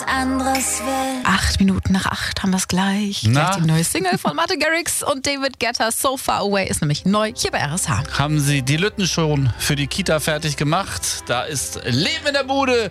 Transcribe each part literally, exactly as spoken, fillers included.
anderes will. Acht Minuten nach acht haben wir es gleich. Na? Gleich die neue Single von Martin Garrix und David Guetta, So Far Away, ist nämlich neu hier bei R S H. Haben Sie die Lütten schon für die Kita fertig gemacht? Da ist Leben in der Bude.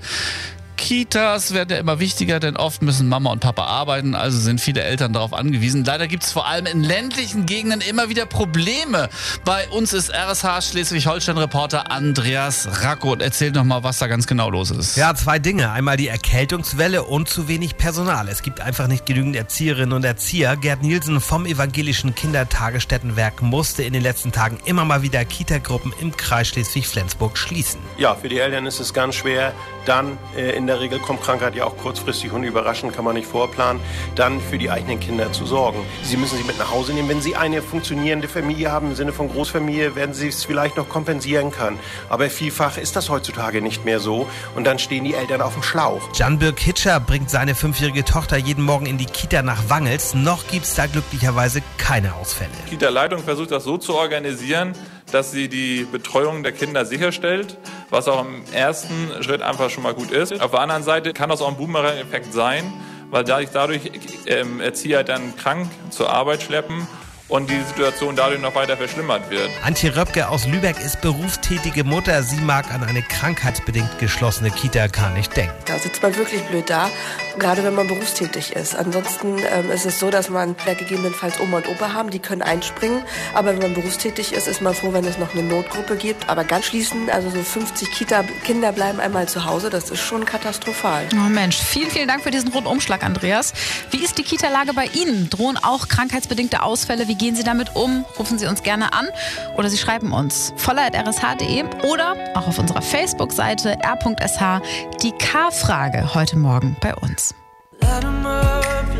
Kitas werden ja immer wichtiger, denn oft müssen Mama und Papa arbeiten, also sind viele Eltern darauf angewiesen. Leider gibt es vor allem in ländlichen Gegenden immer wieder Probleme. Bei uns ist R S H Schleswig-Holstein-Reporter Andreas Racco und erzählt nochmal, was da ganz genau los ist. Ja, zwei Dinge. Einmal die Erkältungswelle und zu wenig Personal. Es gibt einfach nicht genügend Erzieherinnen und Erzieher. Gerd Nielsen vom Evangelischen Kindertagesstättenwerk musste in den letzten Tagen immer mal wieder Kitagruppen im Kreis Schleswig-Flensburg schließen. Ja, für die Eltern ist es ganz schwer. Dann äh, in der Regel kommt Krankheit ja auch kurzfristig und überraschend, kann man nicht vorplanen, dann für die eigenen Kinder zu sorgen. Sie müssen sie mit nach Hause nehmen. Wenn Sie eine funktionierende Familie haben, im Sinne von Großfamilie, werden Sie es vielleicht noch kompensieren können. Aber vielfach ist das heutzutage nicht mehr so und dann stehen die Eltern auf dem Schlauch. Jan-Birk Hitscher bringt seine fünfjährige Tochter jeden Morgen in die Kita nach Wangels. Noch gibt's da glücklicherweise keine Ausfälle. Die Kita-Leitung versucht das so zu organisieren, dass sie die Betreuung der Kinder sicherstellt, was auch im ersten Schritt einfach schon mal gut ist. Auf der anderen Seite kann das auch ein Boomerang-Effekt sein, weil dadurch, dadurch ähm, Erzieher dann krank zur Arbeit schleppen und die Situation dadurch noch weiter verschlimmert wird. Antje Röpke aus Lübeck ist berufstätige Mutter. Sie mag an eine krankheitsbedingt geschlossene Kita gar nicht denken. Da sitzt man wirklich blöd da, gerade wenn man berufstätig ist. Ansonsten ähm, ist es so, dass man ja gegebenenfalls Oma und Opa haben, die können einspringen. Aber wenn man berufstätig ist, ist man froh, wenn es noch eine Notgruppe gibt. Aber ganz schließen, also so fünfzig Kita-Kinder bleiben einmal zu Hause, das ist schon katastrophal. Oh Mensch, vielen, vielen Dank für diesen Rundumschlag, Andreas. Wie ist die Kita-Lage bei Ihnen? Drohen auch krankheitsbedingte Ausfälle? Wie gehen Sie damit um? Rufen Sie uns gerne an oder Sie schreiben uns voller at r s h punkt d e oder auch auf unserer Facebook-Seite r punkt s h. Die K-Frage heute Morgen bei uns. Let 'em